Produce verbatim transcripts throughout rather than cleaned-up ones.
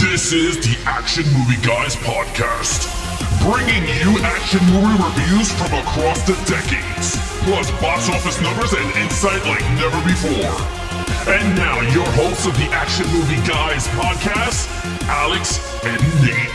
This is the Action Movie Guys podcast, bringing you action movie reviews from across the decades, plus box office numbers and insight like never before. And now, your hosts of the Action Movie Guys podcast, Alex and Nate.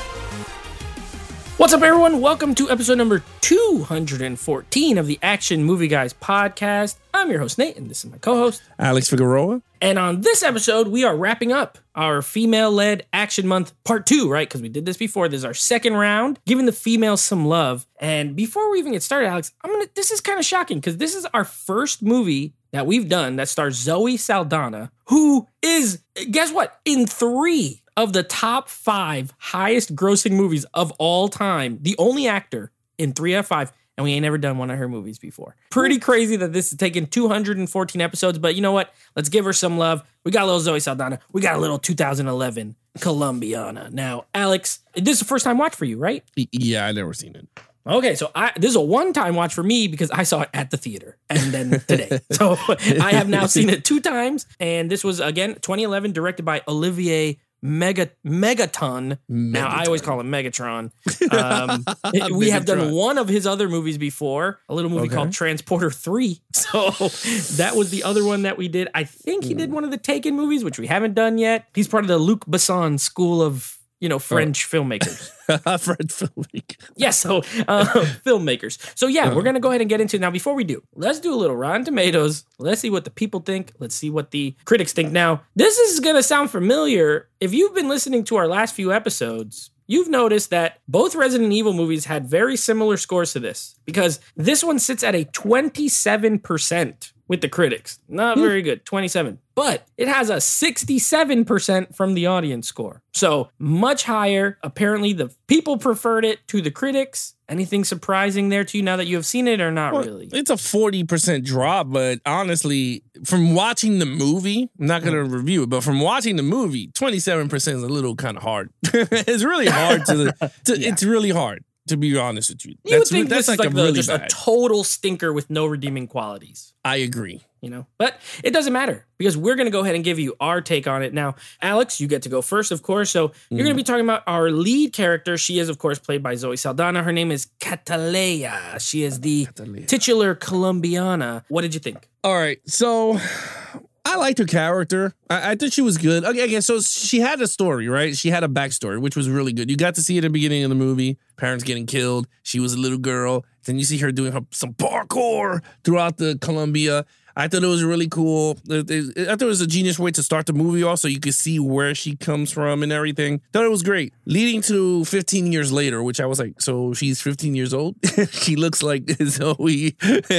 What's up, everyone? Welcome to episode number two hundred fourteen of the Action Movie Guys podcast. I'm your host, Nate, and this is my co-host, Alex Figueroa. And on this episode, we are wrapping up our female-led Action Month part two, right? Because we did this before. This is our second round, giving the females some love. And before we even get started, Alex, I'm gonna. This is kind of shocking because this is our first movie that we've done that stars Zoe Saldana, who is, guess what, in three of the top five highest grossing movies of all time, the only actor in three out of five, and we ain't never done one of her movies before. Pretty crazy that this has taken two hundred fourteen episodes, but you know what? Let's give her some love. We got a little Zoe Saldana. We got a little two thousand eleven Colombiana. Now, Alex, this is the first time watch for you, right? Yeah, I never seen it. Okay, so I, this is a one-time watch for me because I saw it at the theater and then today. So I have now seen it two times, and this was, again, twenty eleven, directed by Olivier Mega Megaton. Megaton. Now, I always call him Megatron. Um, we have done one of his other movies before, a little movie okay. called Transporter three. So that was the other one that we did. I think he did one of the Taken movies, which we haven't done yet. He's part of the Luc Besson School of, you know, French oh. filmmakers. French filmmakers. Yeah, so uh, filmmakers. So yeah, uh-huh. we're going to go ahead and get into it. Now, before we do, let's do a little Rotten Tomatoes. Let's see what the people think. Let's see what the critics think. Now, this is going to sound familiar. If you've been listening to our last few episodes, you've noticed that both Resident Evil movies had very similar scores to this, because this one sits at a twenty-seven percent with the critics. Not very good, twenty-seven. But it has a sixty-seven percent from the audience score. So much higher. Apparently the people preferred it to the critics. Anything surprising there to you now that you have seen it, or not well, really? It's a forty percent drop, but honestly, from watching the movie, I'm not going to mm. review it, but from watching the movie, twenty-seven percent is a little kind of hard. It's really hard to, to yeah. it's really hard. To be honest with you, you that's, would think that's this like, is like a the, really just bad. a total stinker with no redeeming qualities. I agree. You know, but it doesn't matter because we're going to go ahead and give you our take on it. Now, Alex, you get to go first, of course. So you're mm. going to be talking about our lead character. She is, of course, played by Zoe Saldana. Her name is Catalea. She is the Catalea. titular Colombiana. What did you think? All right. So I liked her character. I, I thought she was good. Okay, okay, so she had a story, right? She had a backstory, which was really good. You got to see it at the beginning of the movie. Parents getting killed. She was a little girl. Then you see her doing her, some parkour throughout the Colombia. I thought it was really cool. I thought it was a genius way to start the movie also. You could see where she comes from and everything. Thought it was great. Leading to fifteen years later, which I was like, so she's fifteen years old? She looks like Zoe.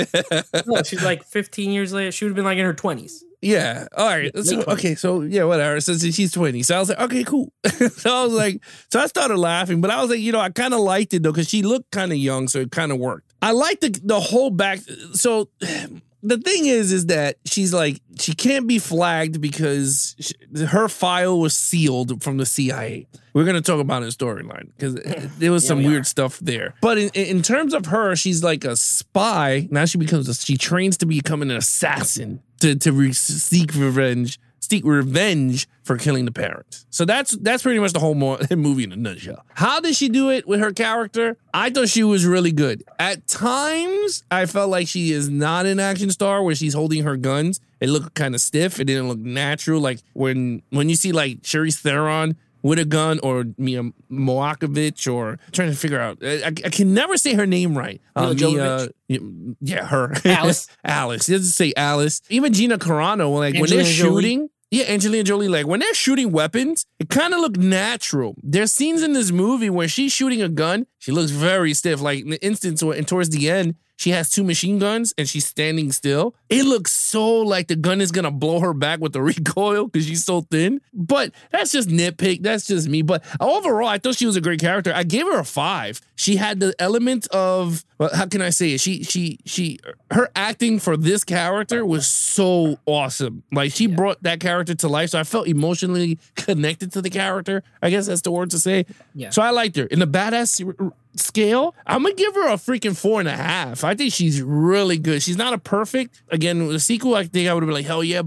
No, she's like fifteen years later. She would have been like in her twenties. Yeah. All right. So, okay. So, yeah, whatever. So she's twenty. So I was like, okay, cool. So I was like, so I started laughing, but I was like, you know, I kind of liked it though, because she looked kind of young. So it kind of worked. I liked the, the whole back. So the thing is, is that she's like, she can't be flagged because she, her file was sealed from the C I A. We're going to talk about her storyline because there was yeah, some we weird are. stuff there. But in, in terms of her, she's like a spy. Now she becomes, a, she trains to become an assassin to, to re- seek revenge. Seek revenge for killing the parents. So that's that's pretty much the whole mo- movie in a nutshell. How did she do it with her character? I thought she was really good. At times, I felt like she is not an action star where she's holding her guns. It looked kind of stiff. It didn't look natural. Like when when you see like Charlize Theron with a gun, or Mia Moakovich, or I'm trying to figure out. I, I can never say her name right. Uh, Mia, yeah, her. Alice. Alice. It doesn't say Alice. Even Gina Carano, like Angelina when they're shooting. Jolie. Yeah, Angelina Jolie, like when they're shooting weapons, it kind of looked natural. There's scenes in this movie where she's shooting a gun. She looks very stiff. Like in the instance, and towards the end, she has two machine guns and she's standing still. It looks so like the gun is going to blow her back with the recoil because she's so thin. But that's just nitpick. That's just me. But overall, I thought she was a great character. I gave her a five. She had the element of, well, how can I say it? She, she, she, her acting for this character was so awesome. Like she yeah. brought that character to life. So I felt emotionally connected to the character. I guess that's the word to say. Yeah. So I liked her. In the badass scale, I'm gonna give her a freaking four and a half. I think she's really good. She's not a perfect. Again, with the sequel, I think I would have been like, hell yeah, but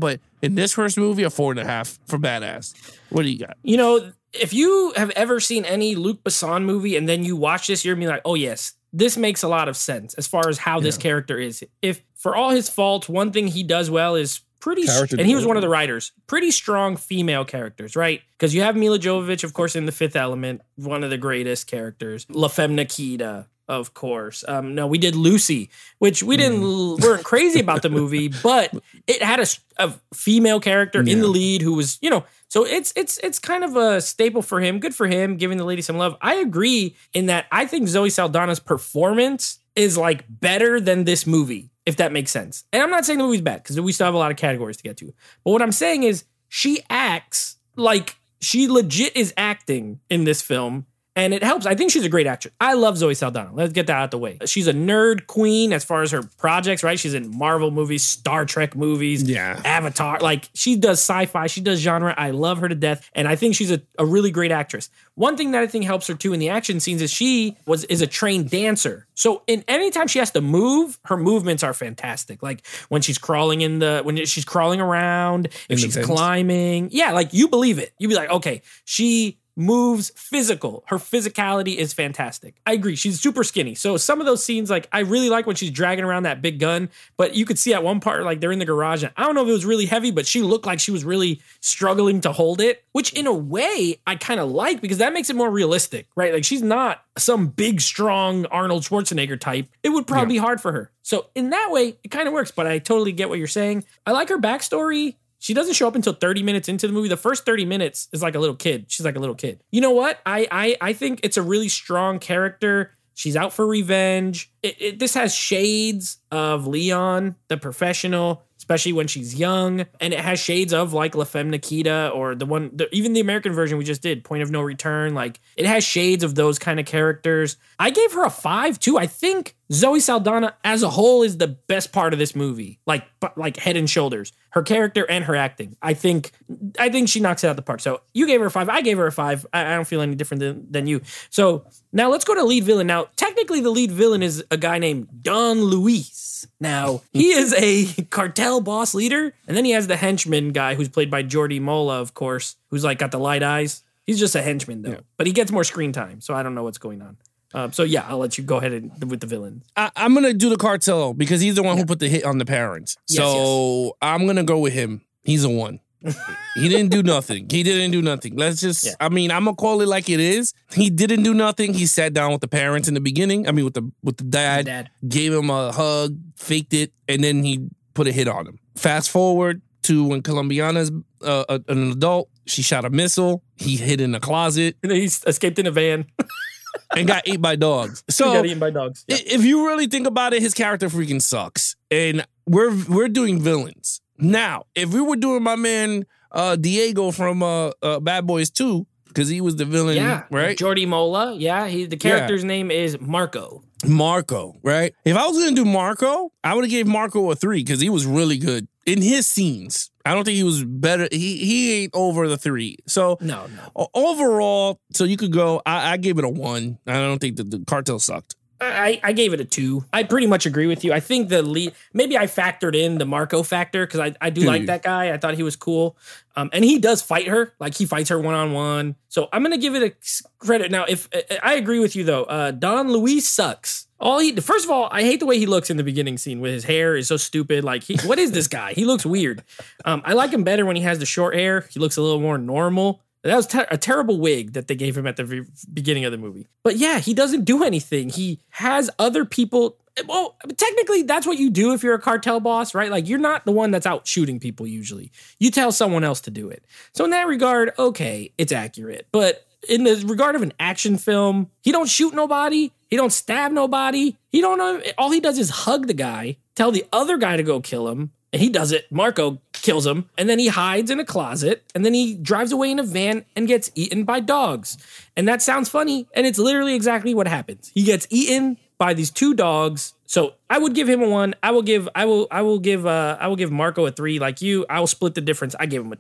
In this first movie, a four and a half for badass. What do you got? You know, if you have ever seen any Luc Besson movie and then you watch this, you're gonna be like, oh yes, this makes a lot of sense as far as how yeah. this character is. If for all his faults, one thing he does well is pretty, st- and he was one of the writers, pretty strong female characters, right? Because you have Mila Jovovich, of course, in The Fifth Element, one of the greatest characters. La Femme Nikita, of course. Um, no, we did Lucy, which we didn't mm. weren't crazy about the movie, but it had a, a female character yeah. in the lead who was, you know, so it's it's it's kind of a staple for him. Good for him, giving the lady some love. I agree in that I think Zoe Saldana's performance is like better than this movie, if that makes sense. And I'm not saying the movie's bad because we still have a lot of categories to get to. But what I'm saying is she acts like she legit is acting in this film. And it helps. I think she's a great actress. I love Zoe Saldana. Let's get that out the way. She's a nerd queen as far as her projects, right? She's in Marvel movies, Star Trek movies, yeah. Avatar. Like, she does sci-fi. She does genre. I love her to death. And I think she's a, a really great actress. One thing that I think helps her, too, in the action scenes is she was is a trained dancer. So in any time she has to move, her movements are fantastic. Like, when she's crawling in the, when she's crawling around, if she's climbing. Yeah, like, you believe it. You'd be like, okay, she moves physical. Her physicality is fantastic. I agree. She's super skinny. So some of those scenes, like, I really like when she's dragging around that big gun, but you could see at one part, like, they're in the garage, and I don't know if it was really heavy, but she looked like she was really struggling to hold it, which in a way I kind of like because that makes it more realistic, right? Like, she's not some big, strong Arnold Schwarzenegger type. It would probably yeah. be hard for her. So in that way, it kind of works, but I totally get what you're saying. I like her backstory. She doesn't show up until thirty minutes into the movie. The first thirty minutes is like a little kid. She's like a little kid. You know what? I I, I think it's a really strong character. She's out for revenge. It, it, this has shades of Leon, the professional, especially when she's young. And it has shades of like La Femme Nikita or the one, the, even the American version we just did, Point of No Return. Like, it has shades of those kind of characters. I gave her a five too. I think Zoe Saldana as a whole is the best part of this movie. Like, like head and shoulders. Her character and her acting. I think I think she knocks it out the park. So you gave her a five. I gave her a five. I, I don't feel any different than, than you. So now let's go to lead villain. Now, technically the lead villain is a guy named Don Luis. Now, he is a cartel boss leader. And then he has the henchman guy who's played by Jordi Mola, of course, who's like got the light eyes. He's just a henchman, though. Yeah. But he gets more screen time, so I don't know what's going on. Um, so, yeah, I'll let you go ahead and, with the villain. I, I'm going to do the cartel because he's the one yeah. who put the hit on the parents. Yes, so yes. I'm going to go with him. He's a one. He didn't do nothing. He didn't do nothing. Let's just, yeah. I mean, I'm going to call it like it is. He didn't do nothing. He sat down with the parents in the beginning. I mean, with the with the dad, the dad. Gave him a hug, faked it, and then he put a hit on him. Fast forward to when Colombiana's uh, a, an adult. She shot a missile. He hid in a closet. And then he escaped in a van. And got ate by dogs. So he got eaten by dogs. Yeah. If you really think about it, his character freaking sucks. And we're we're doing villains. Now, if we were doing my man uh, Diego from uh, uh, Bad Boys two, because he was the villain, yeah, right? Jordi Mola, yeah. He the character's yeah. name is Marco. Marco, right? If I was going to do Marco, I would have gave Marco a three because he was really good in his scenes. I don't think he was better. He he ain't over the three. So no, no. Overall, so you could go. I, I gave it a one. I don't think that the cartel sucked. I, I gave it a two. I pretty much agree with you. I think the lead, maybe I factored in the Marco factor because I, I do Dude. like that guy. I thought he was cool. Um, and he does fight her. Like, he fights her one-on-one. So I'm going to give it a credit. Now, if I agree with you, though, uh, Don Luis sucks. All he, first of all, I hate the way he looks in the beginning scene with his hair is so stupid. Like, he, what is this guy? He looks weird. Um, I like him better when he has the short hair. He looks a little more normal. That was ter- a terrible wig that they gave him at the v- beginning of the movie. But yeah, he doesn't do anything. He has other people. Well, technically, that's what you do if you're a cartel boss, right? Like, you're not the one that's out shooting people usually. You tell someone else to do it. So in that regard, okay, it's accurate. But in the regard of an action film, he don't shoot nobody. He don't stab nobody. He don't know. All he does is hug the guy, tell the other guy to go kill him. And he does it. Marco kills him. And then he hides in a closet. And then he drives away in a van and gets eaten by dogs. And that sounds funny. And it's literally exactly what happens. He gets eaten by these two dogs. So I would give him a one. I will give, I will, I will give, uh, I will give Marco a three like you. I will split the difference. I give him a two.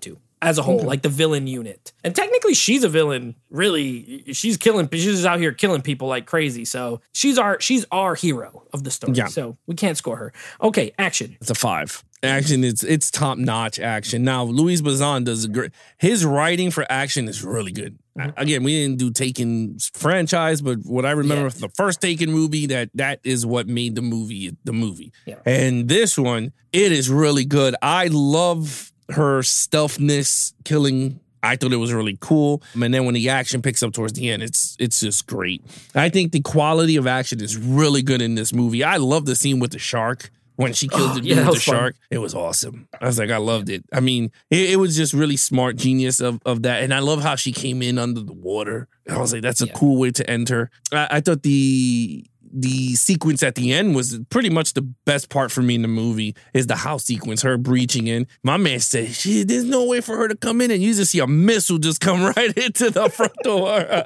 as a whole, Okay. like the villain unit. And technically she's a villain. Really, she's killing, she's out here killing people like crazy. So she's our, she's our hero of the story. Yeah. So we can't score her. Okay, action. It's a five. Action, it's it's top notch action. Now, Luis Bazan does a great. His writing for action is really good. Mm-hmm. Again, we didn't do Taken franchise, but what I remember Yeah. from the first Taken movie, that that is what made the movie the movie. Yeah. And this one, it is really good. I love her stealthness, killing. I thought it was really cool. And then when the action picks up towards the end, it's it's just great. I think the quality of action is really good in this movie. I love the scene with the shark. When she killed Oh, the dude yeah, that with the was fun. shark, it was awesome. I was like, I loved it. I mean, it, it was just really smart genius of, of that. And I love how she came in under the water. I was like, that's a Yeah. cool way to enter. I, I thought the the sequence at the end was pretty much the best part for me in the movie is the house sequence, her breaching in. My man said, shit, there's no way for her to come in, and you just see a missile just come right into the front door.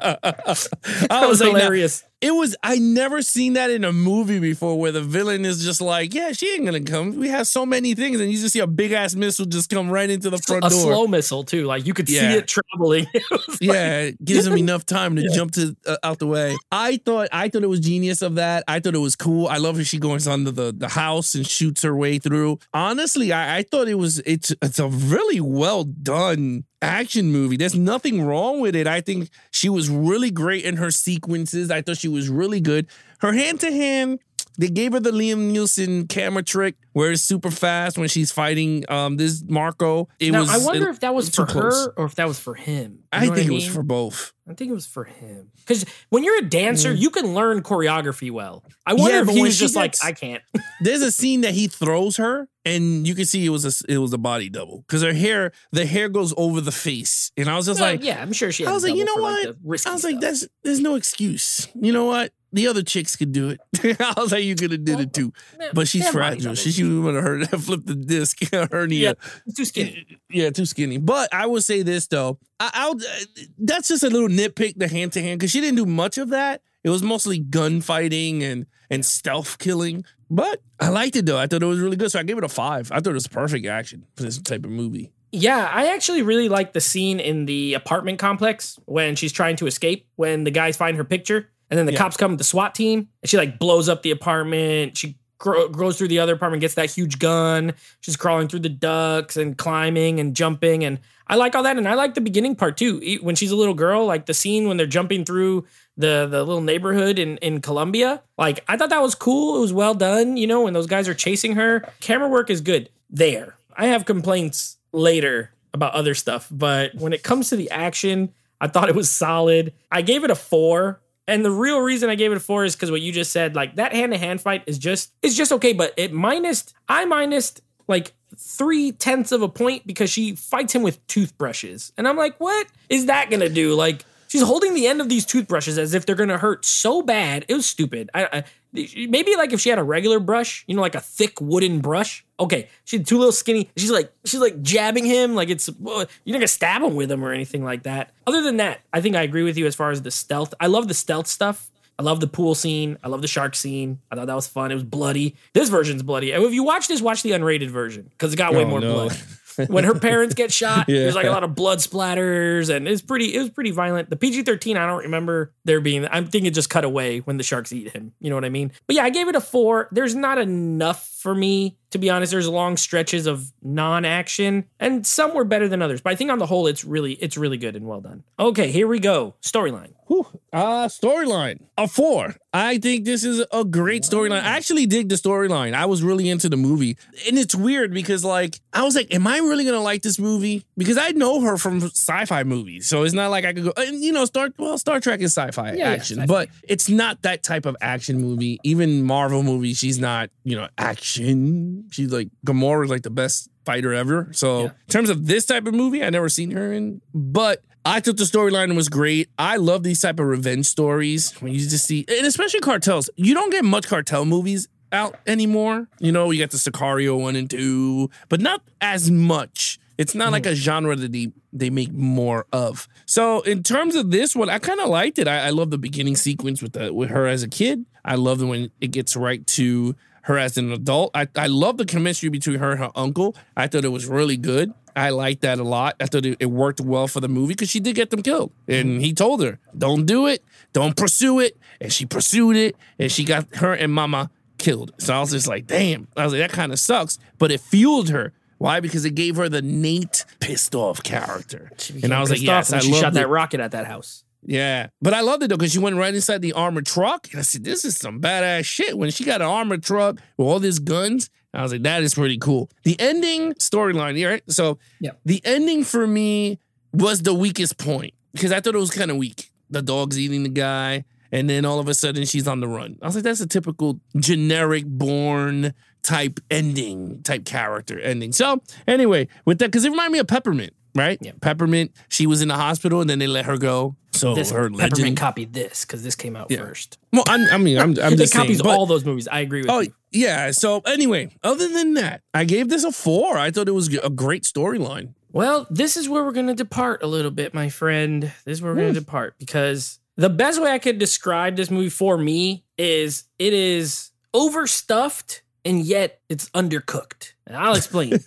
That was like, now, hilarious. it was, I never seen that in a movie before where the villain is just like, yeah, she ain't gonna come. We have so many things, and you just see a big ass missile just come right into the front A door. slow missile too. Like you could Yeah. see it traveling. It was like- Yeah, it gives him enough time to jump to uh, out the way. I thought I thought it was genius of that. I thought it was cool. I love how she goes under the, the house and shoots her way through. Honestly, I, I thought it was it's it's a really well done action movie. There's nothing wrong with it. I think she was really great in her sequences. I thought she was really good. Her hand to hand. They gave her the Liam Neeson camera trick where it's super fast when she's fighting um this Marco. It now, was. I wonder it- if that was too for close. her or if that was for him. You I know what think it mean? was for both. I think it was for him. Because when you're a dancer, Mm. you can learn choreography well. I wonder Yeah, if but he when was she just gets- like, I can't. There's a scene that he throws her, and you can see it was a it was a body double because her hair the hair goes over the face, and I was just Well, like, yeah, I'm sure she. Had I was a like, you double know for, like, what? the risky I was like, stuff. that's there's no excuse. You know what? The other chicks could do it. I was like, you could have did it too, Yeah, but she's they have body fragile. doubles. She she would have heard flip the disc hernia. Yeah, he's too skinny. Yeah, too skinny. But I would say this though, I, I'll uh, that's just a little nitpick, the hand to hand, because she didn't do much of that. It was mostly gunfighting and and stealth killing. But I liked it though. I thought it was really good, so I gave it a five. I thought it was perfect action for this type of movie. Yeah, I actually really like the scene in the apartment complex when she's trying to escape, when the guys find her picture, and then the Yeah. cops come with the SWAT team, and she like blows up the apartment. She gro- goes through the other apartment, gets that huge gun. She's crawling through the ducts and climbing and jumping, and I like all that. And I like the beginning part too, E- when she's a little girl, like the scene when they're jumping through the the little neighborhood in in Colombia. Like I thought that was cool. It was well done. You know, when those guys are chasing her, camera work is good there. I have complaints later about other stuff, but when it comes to the action, I thought it was solid. I gave it a four. And the real reason I gave it a four is because what you just said, like that hand-to-hand fight is just it's just okay, but it minus I minused like three tenths of a point because she fights him with toothbrushes. And I'm like, what is that gonna do? Like she's holding the end of these toothbrushes as if they're gonna hurt so bad. It was stupid. I, I maybe like if she had a regular brush, you know, like a thick wooden brush. Okay, she had two little skinny. She's like she's like jabbing him like it's well, you're not gonna stab him with them or anything like that. Other than that, I think I agree with you as far as the stealth. I love the stealth stuff. I love the pool scene. I love the shark scene. I thought that was fun. It was bloody. This version's bloody. And if you watch this, watch the unrated version because it got way Oh, more no. blood. When her parents get shot, Yeah. there's like a lot of blood splatters, and it's pretty. It was pretty violent. The P G thirteen, I don't remember there being. I'm thinking it just cut away when the sharks eat him. You know what I mean? But yeah, I gave it a four. There's not enough for me, to be honest. There's long stretches of non-action, and some were better than others. But I think on the whole, it's really, it's really good and well done. Okay, here we go. Storyline. Whew. Uh, storyline, a four. I think this is a great storyline. I actually dig the storyline. I was really into the movie. And it's weird because, like, I was like, am I really going to like this movie? Because I know her from sci-fi movies. So it's not like I could go, and, you know, Star, well, Star Trek is sci-fi Yeah, yeah, action, sci-fi. but it's not that type of action movie. Even Marvel movies, she's not, you know, action. She's like, Gamora is like the best fighter ever. So Yeah. in terms of this type of movie, I never seen her in, but I thought the storyline was great. I love these type of revenge stories when you just see, and especially cartels. You don't get much cartel movies out anymore. You know, you got the Sicario one and two, but not as much. It's not like a genre that they, they make more of. So in terms of this one, I kind of liked it. I, I love the beginning sequence with the with her as a kid. I love it when it gets right to her as an adult. I, I love the chemistry between her and her uncle. I thought it was really good. I liked that a lot. I thought it, it worked well for the movie because she did get them killed. And he told her, don't do it. Don't pursue it. And she pursued it. And she got her and Mama killed. So I was just like, damn. I was like, that kind of sucks. But it fueled her. Why? Because it gave her the Nate pissed off character. And I was like, yes, I she loved shot that it. rocket at that house. Yeah. But I loved it, though, because she went right inside the armored truck. And I said, this is some badass shit. When she got an armored truck with all these guns, I was like, that is pretty cool. The ending storyline, right? So yeah. the ending for me was the weakest point because I thought it was kind of weak. The dog's eating the guy, and then all of a sudden she's on the run. I was like, that's a typical generic Bourne type ending, type character ending. So anyway, with that, because it reminded me of Peppermint, right? Yeah. Peppermint, she was in the hospital, and then they let her go. So this, her Peppermint legend. copied this because this came out Yeah. first. Well, I'm, I mean, I'm, I'm just it copies saying, but- all those movies. I agree with Oh, you. yeah. So anyway, other than that, I gave this a four. I thought it was a great storyline. Well, this is where we're going to depart a little bit, my friend. This is where we're going Hmm. to depart because the best way I could describe this movie for me is it is overstuffed and yet it's undercooked. And I'll explain.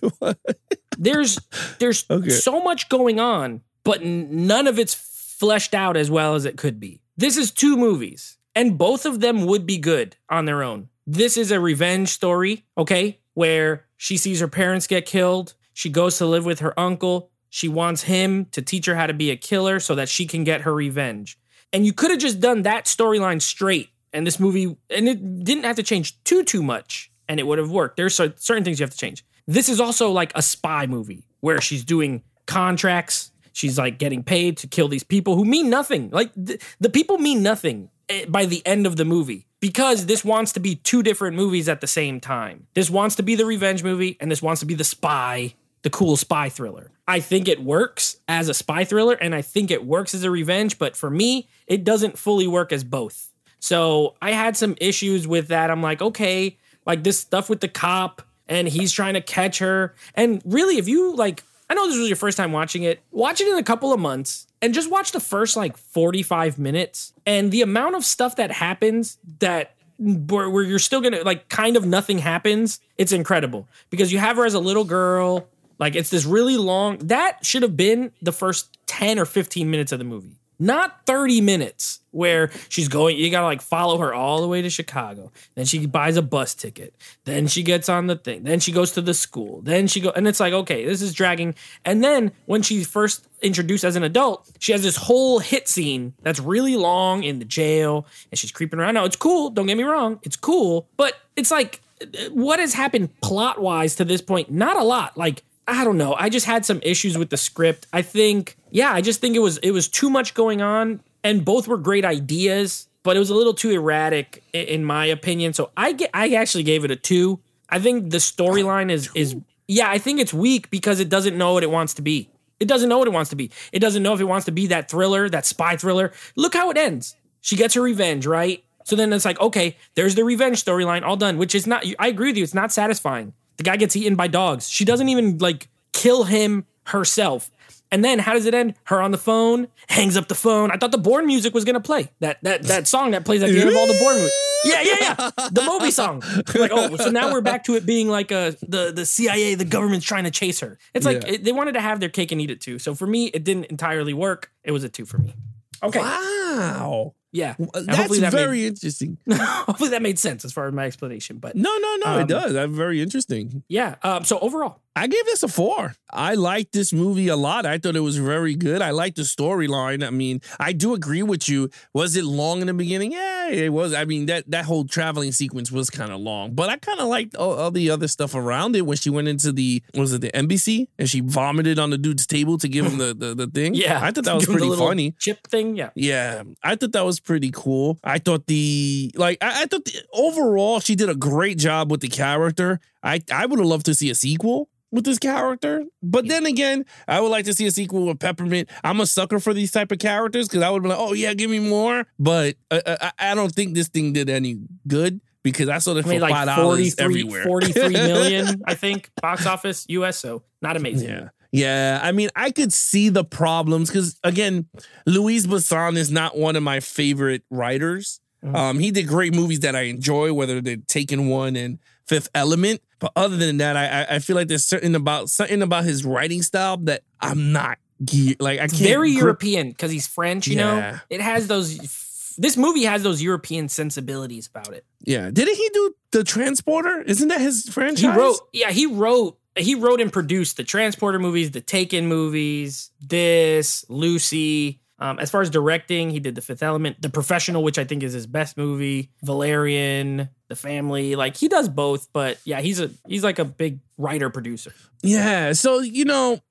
there's there's Okay. so much going on, but n- none of it's fleshed out as well as it could be. This is two movies, and both of them would be good on their own. This is a revenge story, okay, where she sees her parents get killed. She goes to live with her uncle. She wants him to teach her how to be a killer so that she can get her revenge. And you could have just done that storyline straight. And this movie, and it didn't have to change too, too much. And it would have worked. There's certain things you have to change. This is also like a spy movie where she's doing contracts. She's like getting paid to kill these people who mean nothing. Like th- the people mean nothing by the end of the movie. Because this wants to be two different movies at the same time. This wants to be the revenge movie, and this wants to be the spy, the cool spy thriller. I think it works as a spy thriller, and I think it works as a revenge, but for me, it doesn't fully work as both. So I had some issues with that. I'm like, okay, like this stuff with the cop, and he's trying to catch her. And really, if you like, I know this was your first time watching it, watch it in a couple of months. And just watch the first like forty-five minutes and the amount of stuff that happens that where, where you're still gonna like kind of nothing happens. It's incredible because you have her as a little girl. Like it's this really long, that should have been the first ten or fifteen minutes of the movie. Not thirty minutes where she's going, you gotta like follow her all the way to Chicago. Then she buys a bus ticket. Then she gets on the thing. Then she goes to the school. Then she go, and it's like, okay, this is dragging. And then when she's first introduced as an adult, she has this whole hit scene that's really long in the jail and she's creeping around. Now it's cool. Don't get me wrong. It's cool. But it's like, what has happened plot wise to this point? Not a lot. Like, I don't know. I just had some issues with the script. I think, yeah, I just think it was it was too much going on, and both were great ideas, but it was a little too erratic in, in my opinion. So I get, I actually gave it a two. I think the storyline is is yeah, I think it's weak because it doesn't know what it wants to be. It doesn't know what it wants to be. It doesn't know if it wants to be that thriller, that spy thriller. Look how it ends. She gets her revenge, right? So then it's like, okay, there's the revenge storyline all done, which is not, I agree with you, it's not satisfying. The guy gets eaten by dogs. She doesn't even like kill him herself. And then how does it end? Her on the phone, hangs up the phone. I thought the Bourne music was gonna play. That that that song that plays at the end of all the Bourne movies. Yeah, yeah, yeah. The Moby song. Like, oh, so now we're back to it being like a the the C I A, the government's trying to chase her. It's like Yeah. it, they wanted to have their cake and eat it too. So for me, it didn't entirely work. It was a two for me. Okay. Wow. Yeah. And That's hopefully that very made, interesting. hopefully that made sense as far as my explanation. But No, no, no, Um, it does. That's very interesting. yeah. Um, so overall, I gave this a four. I liked this movie a lot. I thought it was very good. I liked the storyline. I mean, I do agree with you. Was it long in the beginning? Yeah, it was. I mean, that that whole traveling sequence was kind of long, but I kind of liked all, all the other stuff around it when she went into the, was it the embassy? And she vomited on the dude's table to give him the, the, the thing. yeah. I thought that was Give him the pretty little funny. chip thing. Yeah. Yeah, I thought that was pretty cool. I thought the like I, I thought the, overall she did a great job with the character. I I would have loved to see a sequel with this character, but then again, I would like to see a sequel with Peppermint. I'm a sucker for these type of characters because I would be like, oh yeah, give me more. But I, I, I don't think this thing did any good because I saw it I for made five like dollars forty-three, everywhere. forty-three million, I think, box office U S. So not amazing. Yeah. Yeah, I mean, I could see the problems because, again, Luis Besson is not one of my favorite writers. Mhm. Um, he did great movies that I enjoy, whether they're Taken One and Fifth Element. But other than that, I I feel like there's certain about something about his writing style that I'm not gear like I can't. Very grip. European because he's French. You Yeah. know, it has those. This movie has those European sensibilities about it. Yeah, didn't he do the Transporter? Isn't that his franchise? He wrote, yeah, he wrote, he wrote and produced the Transporter movies, the Taken movies, this, Lucy. Um, as far as directing, he did The Fifth Element, The Professional, which I think is his best movie, Valerian, The Family. Like he does both, but yeah, he's a he's like a big writer producer. Yeah, so you know,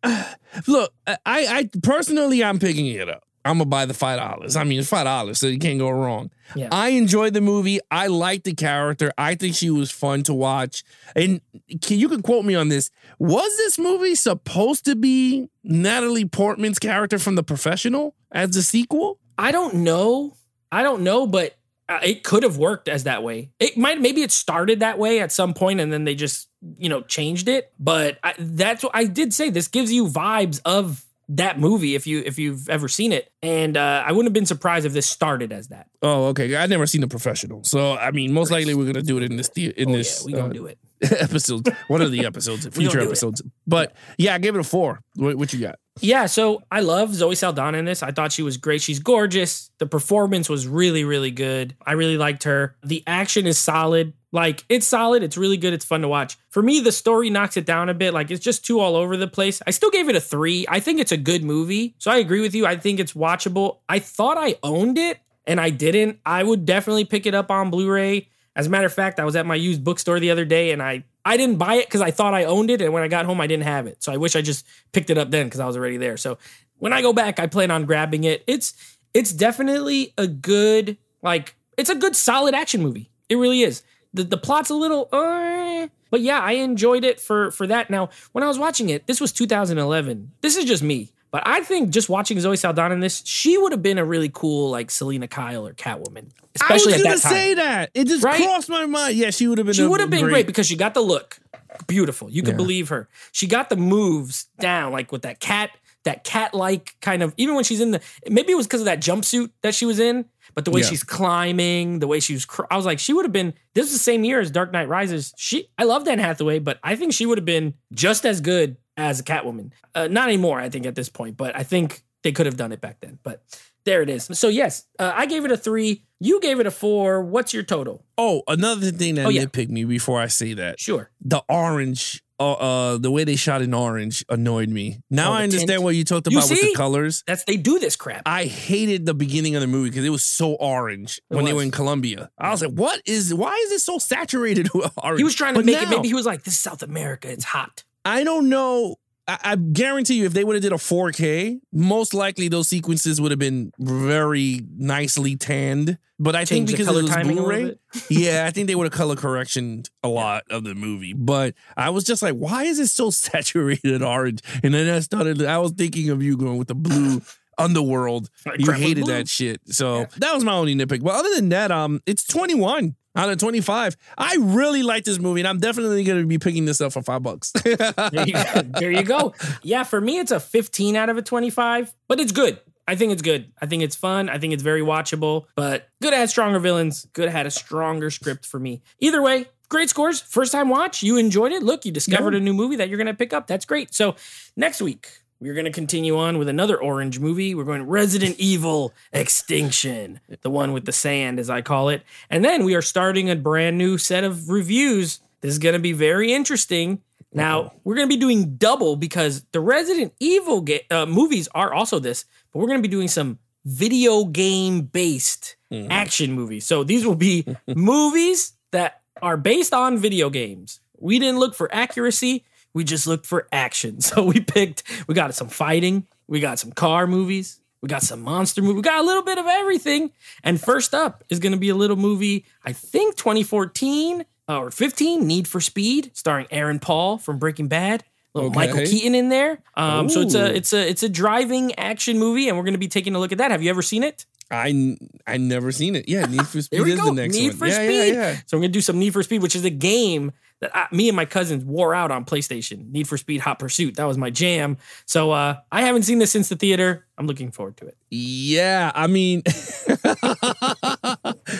look, I I personally I'm picking it up. I'm gonna buy the five dollars. I mean, it's five dollars, so you can't go wrong. Yeah. I enjoyed the movie. I liked the character. I think she was fun to watch. And can, you can quote me on this. Was this movie supposed to be Natalie Portman's character from The Professional as the sequel? I don't know. I don't know, but uh, it could have worked as that way. It might, maybe it started that way at some point and then they just, you know, changed it. But I, that's what I did say. This gives you vibes of that movie if you if you've ever seen it, and uh, I wouldn't have been surprised if this started as that. Oh, okay. I never seen The Professional, so I mean, most likely we're gonna do it in this the- in Oh, this yeah, we gonna uh, do it. episode, one of the episodes, future do it. episodes. But yeah, I gave it a four. What, what you got? Yeah, so I love Zoe Saldana in this. I thought she was great. She's gorgeous. The performance was really, really good. I really liked her. The action is solid. Like, it's solid. It's really good. It's fun to watch. For me, the story knocks it down a bit. Like, it's just too all over the place. I still gave it a three. I think it's a good movie. So I agree with you. I think it's watchable. I thought I owned it, and I didn't. I would definitely pick it up on Blu-ray. As a matter of fact, I was at my used bookstore the other day, and I, I didn't buy it because I thought I owned it, and when I got home, I didn't have it. So I wish I just picked it up then because I was already there. So when I go back, I plan on grabbing it. It's it's definitely a good, like, it's a good, solid action movie. It really is. The, the plot's a little, uh, but yeah, I enjoyed it for, for that. Now, when I was watching it, this was two thousand eleven. This is just me. But I think just watching Zoe Saldana in this, she would have been a really cool, like, Selena Kyle or Catwoman. Especially I was at gonna that time. say that. It just Right? crossed my mind. Yeah, she would have been. She a would have been great, great because she got the look. Beautiful. You could Yeah. believe her. She got the moves down, like with that cat, that cat-like kind of, even when she's in the, maybe it was because of that jumpsuit that she was in, but the way Yeah. she's climbing, the way she was, cr- I was like, she would have been, this is the same year as Dark Knight Rises. She, I love Anne Hathaway, but I think she would have been just as good as a Catwoman. Uh, not anymore, I think, at this point, but I think they could have done it back then. But there it is. So yes, uh, I gave it a three. You gave it a four. What's your total? Oh, another thing that Oh, yeah. nitpicked me before I say that. Sure. The orange, uh, uh, the way they shot in orange annoyed me. Now Oh, I the understand tint. what you talked You about with the see? colors. That's, they do this crap. I hated the beginning of the movie because it was so orange It when they was. were in Colombia. I was like, what is, why is it so saturated with orange? He was trying to But make it, now- maybe he was like, this is South America, it's hot. I don't know. I, I guarantee you, if they would have did a four K, most likely those sequences would have been very nicely tanned. But I Change the think because color it was timing a little Blu-ray, yeah, I think they would have color correctioned a lot of the movie. But I was just like, why is it so saturated orange? And then I started, I was thinking of you going with the blue underworld. Like You crap with hated blue. that shit. So Yeah. that was my only nitpick. But other than that, um, it's twenty-one out of twenty-five. I really like this movie, and I'm definitely going to be picking this up for five bucks. There you, go. there you go. Yeah, for me, it's a fifteen out of a twenty-five, but it's good. I think it's good. I think it's fun. I think it's very watchable, but good had stronger villains. Good had a stronger script for me. Either way, great scores. First time watch. You enjoyed it. Look, you discovered Yeah. a new movie that you're going to pick up. That's great. So next week, we're going to continue on with another orange movie. We're going Resident Evil Extinction, the one with the sand, as I call it. And then we are starting a brand new set of reviews. This is going to be very interesting. Now, we're going to be doing double because the Resident Evil ga- uh, movies are also this, but we're going to be doing some video game based Mhm. action movies. So these will be movies that are based on video games. We didn't look for accuracy. We just looked for action. So we picked, we got some fighting. We got some car movies. We got some monster movies. We got a little bit of everything. And first up is going to be a little movie, I think twenty fourteen uh, or fifteen, Need for Speed, starring Aaron Paul from Breaking Bad. Little Okay. Michael Keaton in there. Um, so it's Ooh. a it's a it's a driving action movie, and we're going to be taking a look at that. Have you ever seen it? I I never seen it. Yeah, Need for Speed There we is go. the next Need one. for yeah, Speed. Yeah, yeah. So we're gonna do some Need for Speed, which is a game that I, me and my cousins wore out on PlayStation. Need for Speed Hot Pursuit. That was my jam. So uh, I haven't seen this since the theater. I'm looking forward to it. Yeah, I mean,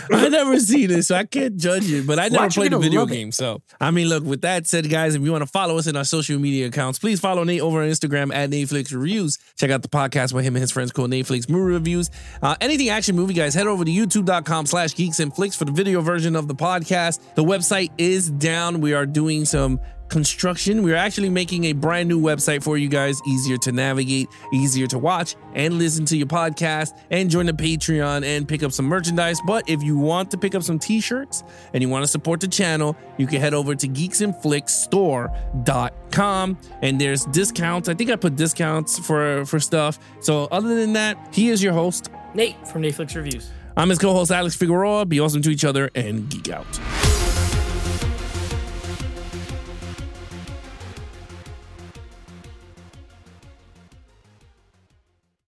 I never seen it, so I can't judge it. But I never Watch, you're played the gonna video love it. game. So, I mean, look, with that said, guys, if you want to follow us in our social media accounts, please follow Nate over on Instagram at Netflix Reviews. Check out the podcast with him and his friends called Netflix Movie Reviews. Uh, anything action movie, guys, head over to youtube.com slash geeks and flicks for the video version of the podcast. The website is down. We are doing some construction. We're actually making a brand new website for you guys, easier to navigate, easier to watch and listen to your podcast and join the Patreon and pick up some merchandise. But if you want to pick up some t-shirts and you want to support the channel, you can head over to geeks and flicks store dot com and there's discounts. I think I put discounts for for stuff. So other than that, he is your host, Nate from Netflix Reviews. I'm his co-host, Alex Figueroa. Be awesome to each other and geek out.